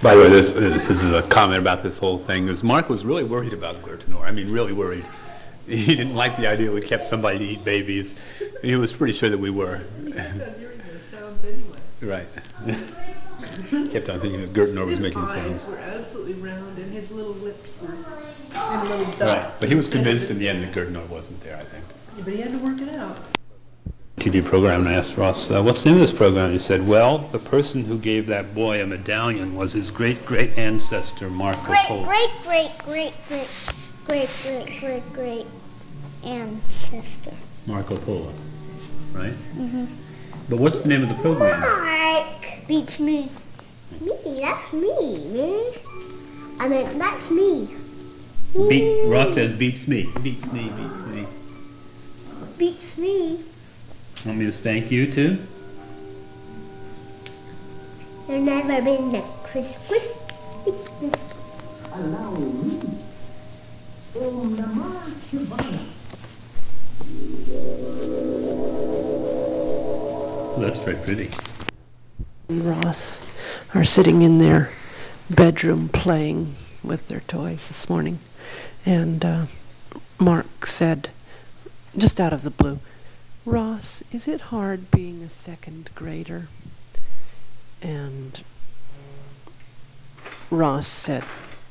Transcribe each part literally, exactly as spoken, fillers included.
By the way, this, this is a comment about this whole thing. Is Mark was really worried about Gertenor. I mean, really worried. He didn't like the idea we kept somebody to eat babies. He was pretty sure that we were. He kept on hearing those sounds anyway. Right. Kept on thinking that Gertenor was making His sounds. eyes were absolutely round, and his little lips were in a little dot. Right. But he was convinced in the end that Gertenor wasn't there, I think. Yeah, but he had to work it out. T V program, and I asked Ross, uh, what's the name of this program? He said, well, the person who gave that boy a medallion was his great-great ancestor, Marco Great, Polo. great, great, great, great, great, great, great, great ancestor. Marco Polo, right? Mm-hmm. But what's the name of the program? Mark beats me. Me, that's me, man. I mean, that's me. Me, Beat, me, me. Ross says, beats me. Beats me, beats me. Beats me. Want me to spank you, too? There's never been a Christmas. Allow me. Om Namah Shivaya. Well, that's very pretty. And Ross are sitting in their bedroom playing with their toys this morning. And uh, Mark said, just out of the blue, Ross, is it hard being a second grader? And Ross said,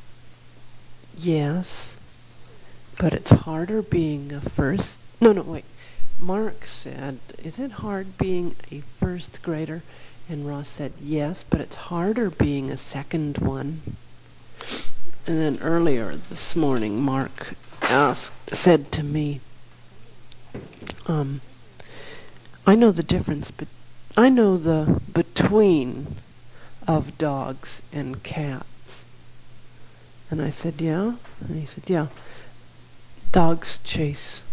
yes, but it's harder being a first... No, no, wait. Mark said, is it hard being a first grader? And Ross said, yes, but it's harder being a second one. And then earlier this morning, Mark asked, said to me, um, I know the difference, but I know the between of dogs and cats. And I said, yeah? And he said, yeah. Dogs chase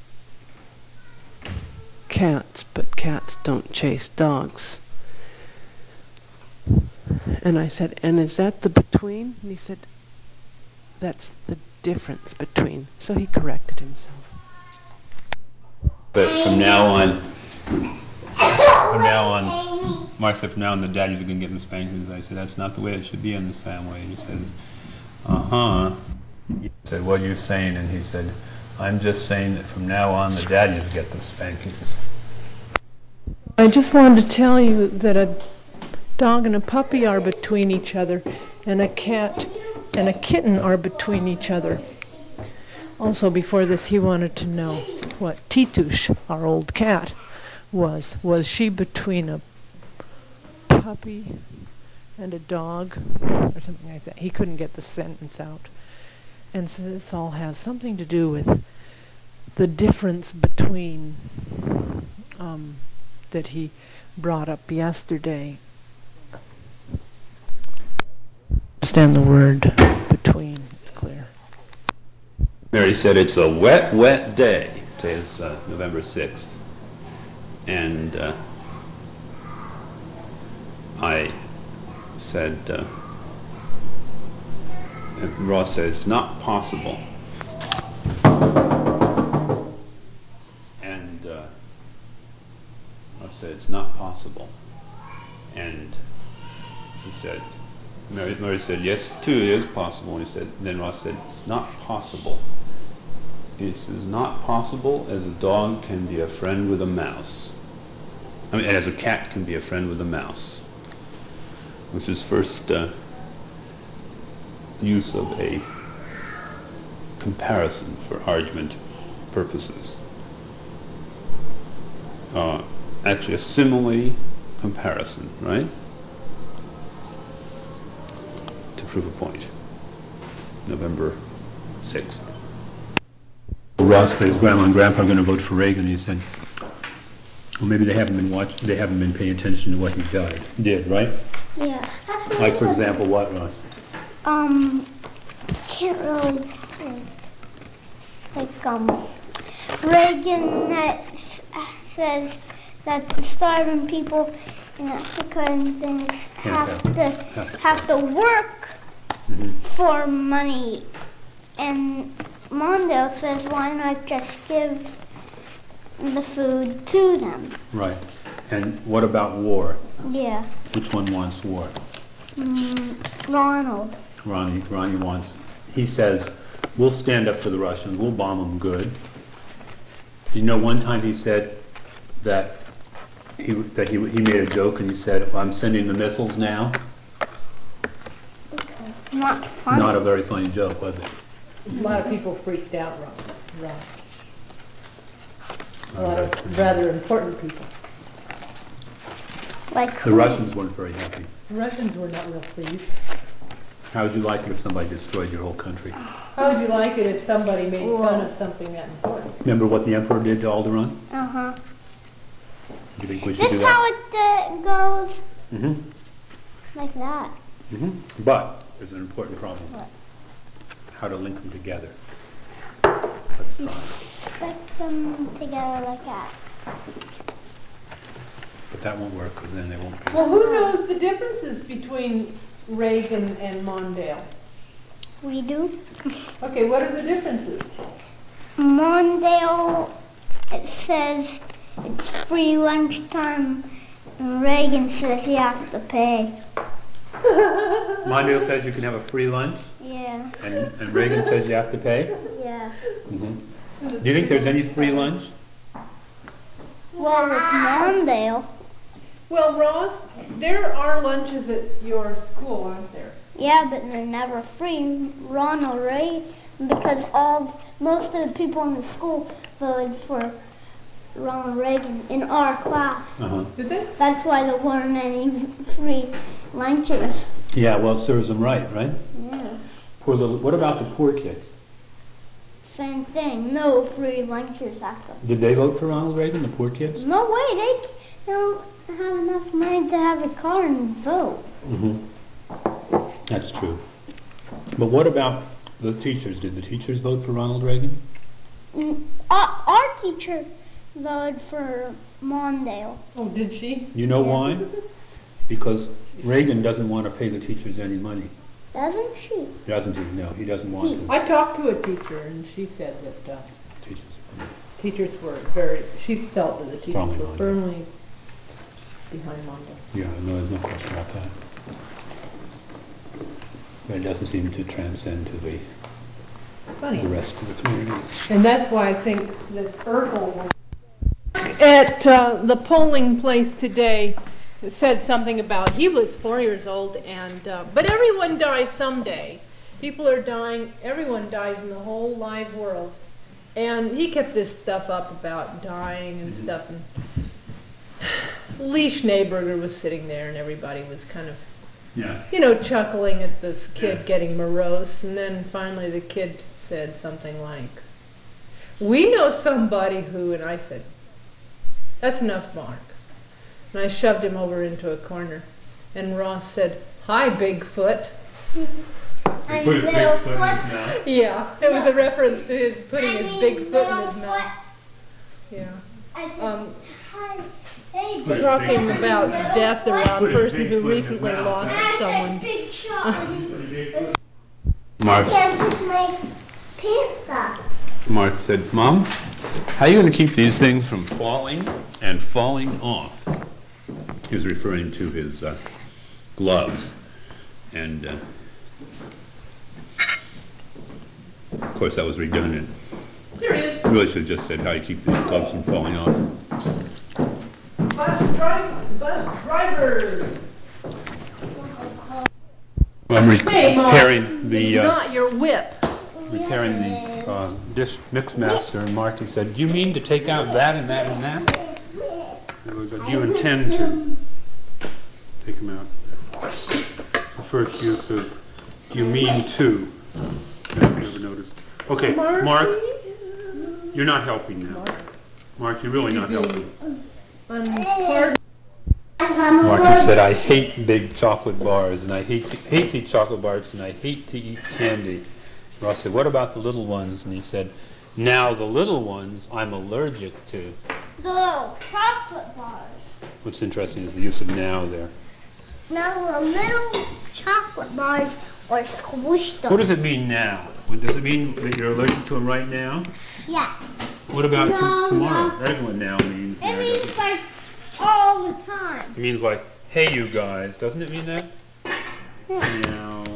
cats, but cats don't chase dogs. And I said, and is that the between? And he said, that's the difference between. So he corrected himself. But from now on, from now on, Mark said from now on the daddies are going to get the spankings. I said, that's not the way it should be in this family. And he says, uh-huh. He said, what are you saying? And he said, I'm just saying that from now on the daddies get the spankings. I just wanted to tell you that a dog and a puppy are between each other, and a cat and a kitten are between each other. Also, before this, he wanted to know what Titush, our old cat, was. Was she between a puppy and a dog, or something like that? He couldn't get the sentence out. And so this all has something to do with the difference between um, that he brought up yesterday. Understand the word between, it's clear. Mary said it's a wet, wet day. Today is uh, November sixth. And uh, I said, uh, and Ross said, it's not possible. And uh, Ross said, it's not possible. And he said, Mary, Mary said, yes, too, it is possible. And he said, and then Ross said, it's not possible. It's as not possible as a dog can be a friend with a mouse. I mean, as a cat can be a friend with a mouse. It was his first uh, use of a comparison for argument purposes. Uh, actually, a simile comparison, right? To prove a point. November sixth. Ross said his grandma and grandpa are going to vote for Reagan. He said, well, maybe they haven't been watching, they haven't been paying attention to what he died. Did, right? Yeah. Like, for example, what, Ross? Um, can't really think. Like, um, Reagan uh, s- says that the starving people in Africa and things Can't have have- to have to- have to work Mhm. for money. And Mondale says, why not just give the food to them? Right. And what about war? Yeah. Which one wants war? Mm, Ronald. Ronnie, Ronnie wants, he says, we'll stand up to the Russians, we'll bomb them good. You know, one time he said that he, that he, he made a joke and he said, I'm sending the missiles now. Not funny. Not a very funny joke, was it? A lot of people freaked out, Ron. Ron. A Not lot very of funny. rather important people. Like The who? Russians weren't very happy. The Russians were not real pleased. How would you like it if somebody destroyed your whole country? How would you like it if somebody made fun of something that important? Remember what the emperor did to Alderaan? Uh-huh. Do you think we should This do is how that? it uh, goes. Mm-hmm. Like that. Mm-hmm. But there's an important problem. What? How to link them together. Let's You try. stick them together like that. But that won't work because then they won't be. Well, who knows the differences between Reagan and Mondale? We do. Okay, what are the differences? Mondale, it says it's free lunchtime. And Reagan says you have to pay. Mondale says you can have a free lunch, Yeah. and, and Reagan says you have to pay. Yeah. Mm-hmm. Do you think there's any free lunch? Well, it's Mondale. Well, Ross, there are lunches at your school, aren't there? Yeah, but they're never free. Ronald Reagan, because all most of the people in the school voted for Ronald Reagan in our class. Uh-huh. Did they? That's why there weren't any free lunches. Yeah, well, it serves them right, right? Yes. Poor little. What about the poor kids? Same thing. No free lunches after. Did they vote for Ronald Reagan? The poor kids? No way. They c- don't have enough money to have a car and vote. Mm-hmm. That's true. But what about the teachers? Did the teachers vote for Ronald Reagan? Mm, Our, our teacher voted for Mondale. Oh, did she? You know Yeah. why? Because Reagan doesn't want to pay the teachers any money. Doesn't she? Doesn't he? No, he doesn't want to. I talked to a teacher, and she said that uh, Teachers. teachers were very, she felt that the teachers Strongly were minded. firmly behind Mondale. Yeah, no, there's no question about that. But it doesn't seem to transcend to the, It's funny. the rest of the community. And that's why I think this Urkel one. At uh, the polling place today, it said something about he was four years old, and uh, but everyone dies someday. People are dying. Everyone dies in the whole live world, and he kept this stuff up about dying and stuff. And Lee Schneeberger was sitting there, and everybody was kind of, Yeah. you know, chuckling at this kid Yeah. getting morose. And then finally the kid said something like, "We know somebody who," and I said, "That's enough, Mark." And I shoved him over into a corner. And Ross said, "Hi, Bigfoot." And Put his big little foot in his foot. mouth. Yeah, it was a reference to his putting I his mean, big foot in little his mouth. foot. Yeah. I said, Um, hi, hey, Put his talking big- about death around Put a his person big who foot in his recently mouth. lost I said someone. big shot. Mark, I can't put my pants up. Mark said, "Mom, how are you going to keep these things from falling and falling off?" He was referring to his uh, gloves. And, uh, of course, that was redundant. There he is. Really should have just said how you keep these gloves from falling off. Bus driver. Bus driver. I'm re- Hey, Mark. repairing the It's uh, not your whip. repairing the uh, dish mixmaster, and Marty said, "Do you mean to take out that and that and that?" In other words, do you intend to take them out? The first use of "do you mean to?" I've never noticed. Okay, Mark, you're not helping now. Mark, you're really not helping. Unpardonable. Marky said, "I hate big chocolate bars, and I hate to, hate to eat chocolate bars, and I hate to eat candy." Ross said, "What about the little ones?" And he said, "Now the little ones I'm allergic to." The little chocolate bars. What's interesting is the use of "now" there. Now the little chocolate bars are squished up. What does it mean now? What, does it mean that you're allergic to them right now? Yeah. What about No, to- tomorrow? no. There's what "now" means. It Now, means doesn't it? like all the time. It means like, "Hey, you guys." Doesn't it mean that? Yeah. Now.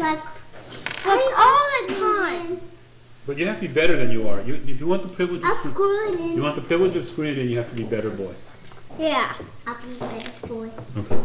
like, like all the time. But you have to be better than you are. You, if you want the privilege of I'll scre- screw it in. you want the privilege of screwing it in, you have to be better boy. Yeah. I'll be the boy. Okay.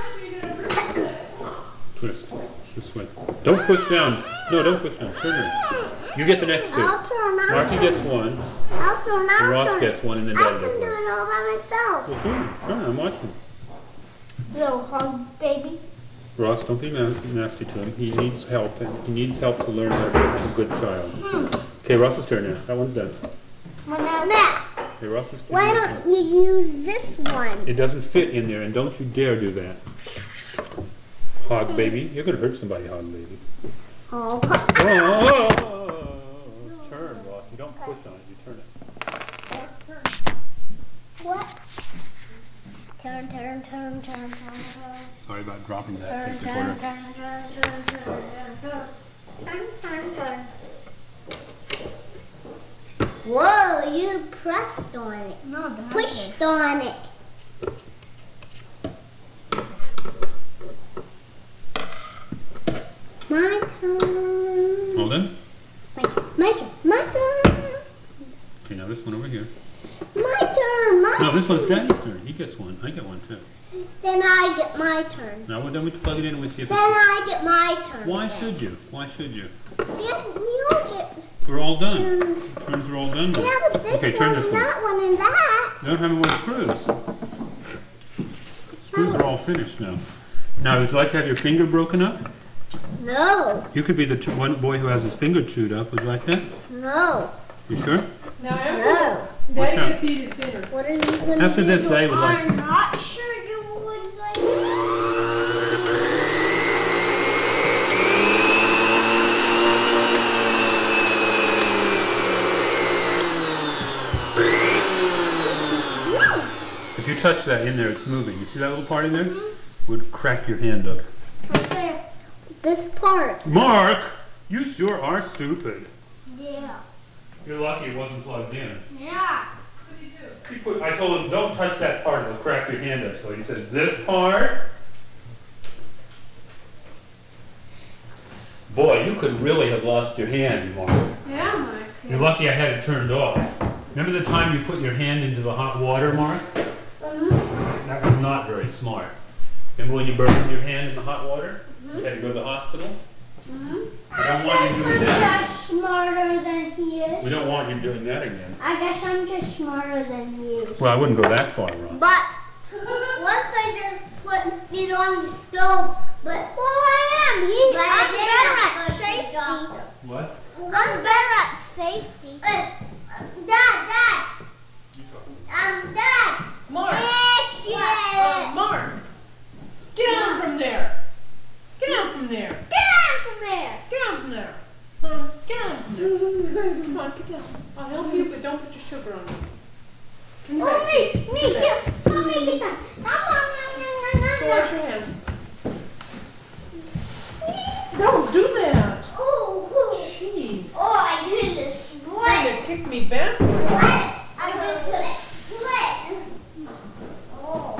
Twist. This way. Don't push down. No, don't push down. Turn it. You get the next two. I'll turn. I'll Marky turn. gets one. I'll turn. I'll And Ross turn. gets one, and then I Daddy can gets do one. it all by myself. Well, turn. Turn. I'm watching. Little hug, baby. Ross, don't be na- nasty to him. He needs help, and he needs help to learn how to be a good child. Okay, Ross's turn now. That one's done. Well, now, now. Okay, Ross's turn. Why don't you use this one? It doesn't fit in there, and don't you dare do that. Hog baby. You're going to hurt somebody, hog baby. Oh. Oh, turn, Ross. You don't push on it. You turn it. What? Turn, turn, turn, turn, turn, turn. Sorry about dropping that. Turn, Take the turn, quarter. turn, turn, turn, turn, turn, turn, turn, turn. Whoa, you pressed on it. No, pushed on it. My turn. Hold on. My turn. My turn. My turn. Okay, now this one over here. My turn. My No, this turn. one's Daddy's turn. He gets one. I get one too. Then I get my turn. Now we're done. We plug it in and we see if Then it's. I get my turn. Why again. should you? Why should you? Yeah, we all get We're all done. turns. Turns are all done. now. Yeah, but this Okay, turn one, this and one. that one, and that. They don't have any more screws. Screws are all finished now. Now, would you like to have your finger broken up? No, You could be the t- one boy who has his finger chewed up. Would you like that? no, You sure? Now after no. Daddy What's gets to eat his dinner. What are you going After to this, do? Dave would like- I'm not sure you would like. If you touch that in there, it's moving. You see that little part in there? Would crack your hand up. Right there. This part. Mark, you sure are stupid. Yeah. You're lucky it wasn't plugged in. Yeah. He put, I told him, don't touch that part, it'll crack your hand up. So he says, this part? Boy, you could really have lost your hand, Mark. Yeah, Mike. You're lucky I had it turned off. Remember the time you put your hand into the hot water, Mark? That was not very smart. Remember when you burned your hand in the hot water? You had to go to the hospital? I don't want you doing that. I'm just smarter than he is. We don't want you doing that again. I guess I'm just smarter than he is. Well, I wouldn't go that far, Ron. But once I just put these on the stove, but well, I am. He, but I'm better at safety. What? I'm better at safety. Uh, Dad, Dad. Um, Dad. Mark. Yes, Uh, yes. Mark. Get on from there. Get on from there. Get out from there. Get on from there. Son, get on from there. Come on, get down. I'll help you, but don't put your sugar on me. Come here. Oh, me, me, get, help me get that. Come on, no, no, no, Go no, wash no. your hands. Don't do that. Oh, oh, Jeez. oh, I did this. Trying What? to kick me backwards. What? I went to it. What? Oh,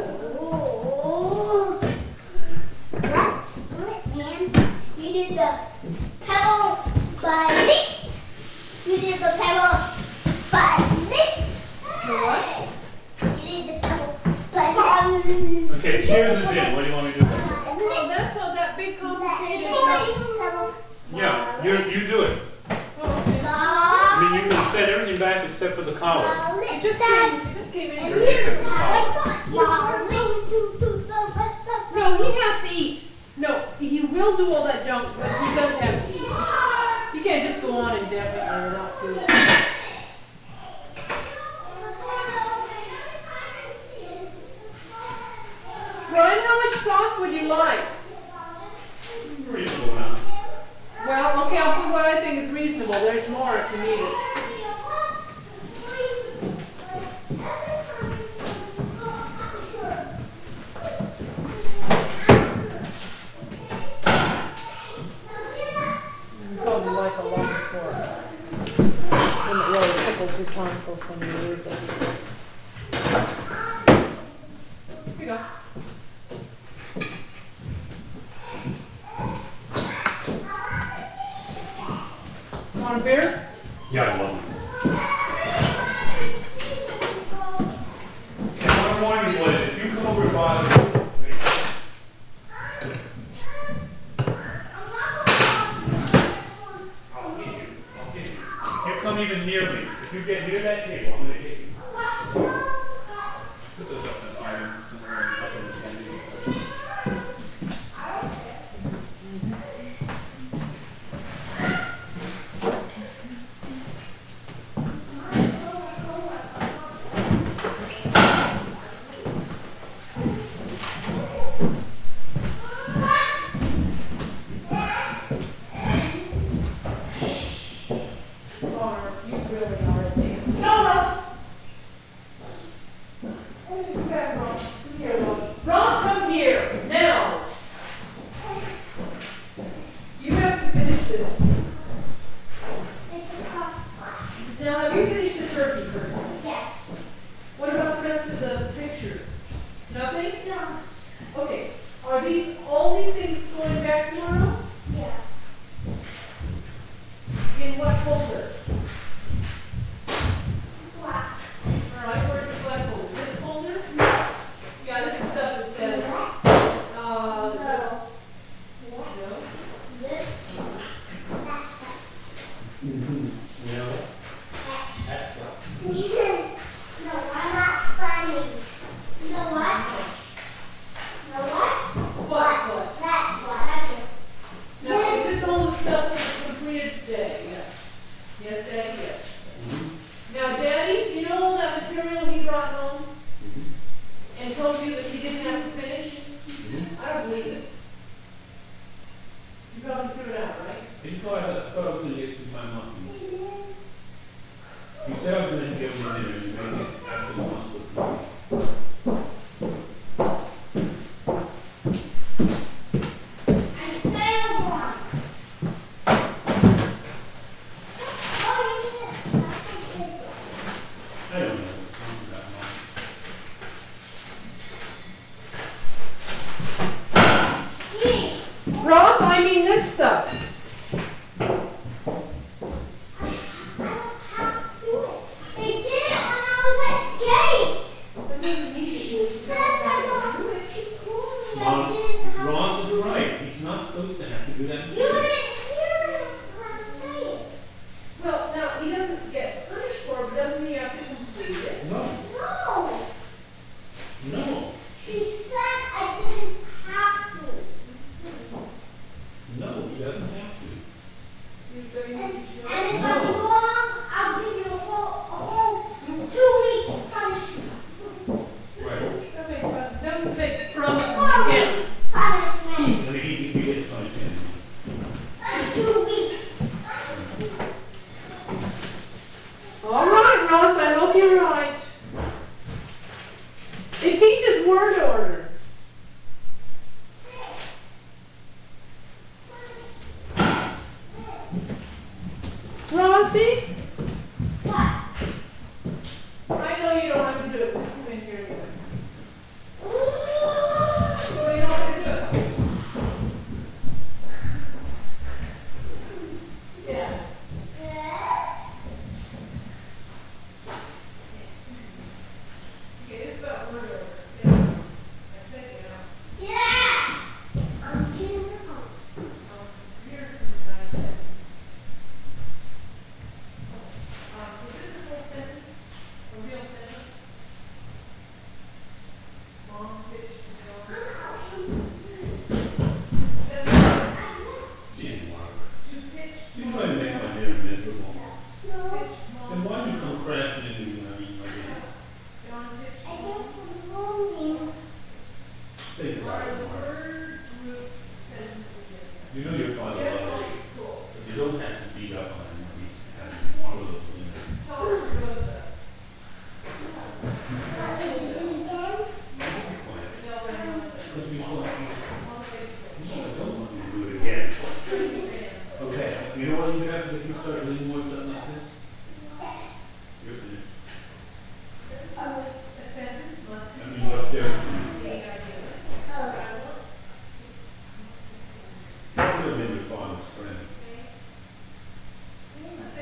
oh, oh. Let's split, man. You did the pedal by me. You did the pedal by me. The what? You did the pedal by me. Okay, cheers is in. What do you want me to do? Oh, that's not that big complicated. Pedal. Yeah, you you do it. Oh, okay. I mean, you can set everything back except for the collar. It just came, it just came in. You're except for the collar. No, he has to eat. No, he will do all that junk, but he does have to eat. You can't just go on indefinitely without food. Brian, how much sauce would you like? Reasonable amount. Well, okay, I'll put what I think is reasonable. There's more if you need it. You probably like a long fork. And it really tickles your tonsils when you use it. Here you go. Want a beer? Yeah, well. And one morning was, if you come over by the I'll get you. I'll get you. If you come even near me, if you get near that table, I'm going to hit you. Put those up in the iron somewhere up in the candy. Ross, come here, now. You have to finish this. Now, have you finished the turkey first? Yes. What about the rest of the picture? Nothing? No. Okay. Are these, all these things going back tomorrow? Yeah. In what folder? Black. All right, where's the black folder? This folder? Yeah, this is stuff that says, uh, No. no. This. That's No. that. No, I'm not funny. You know what? You know what? What, what? That's what. That's it. Now, is this all the stuff that was completed today? Yes. Yes, Daddy, yes. Now, Daddy, do you know all that material he brought home and told you that he didn't have to finish? I don't believe it. You probably threw it out, right? He thought I thought I was going to get some time off. He said I was going to give him dinner, and he made it after the hospital. I failed one. Oh, you did. I don't know. It's not that long. Gee, Ross, I mean this stuff. I don't have to do it. They did it when I was at gate. She said I don't do it. She told me I Ron, didn't have Ron to. was right. He's not supposed to have to do that. You didn't hear her say it. Well, now, he doesn't get punished for it, but doesn't he have to complete it? No, No. no, She said I didn't have to. no, he doesn't have to. You- so you And, need to show- and if I'm wrong, I'll give you a whole, a whole two weeks punishment. Right. Okay, but don't take from Four again. weeks punishment. And he, he gets punished him. That's two weeks. All right, Ross, I hope you're right. It teaches word order. Rossi, What? I know you don't have to do it. Just come in here anyway. Ooh. So you don't have to do it. Yeah. Okay, it's about word order. Yeah. That's it, you know. Yeah. I'm getting it home. Um, here's some nice sentences. Um, is this a full sentence? A real sentence? Mom pitched the dog. Sentence. Gee, Mark. You pitched. You try to make my dinner miserable. No. Pitched Then mom. why do you come crashing into me when I eat my dinner? John pitched I mom. guess I'm lonely. Think about Are it, the Mark. word group sentences? You know your father Yeah, loves you. cool. But you don't have to beat up on him when he's having clothes dinner. Talk to Rosa. But we did it again. Be quiet. No, I don't. Let's be quiet. On the way to No, I don't want you to do it again. the Okay, you know what you have if you start doing more stuff like this? You're finished. Oh. A sentence must I mean, up there. be the idea. Oh. You could have been your father's friend. A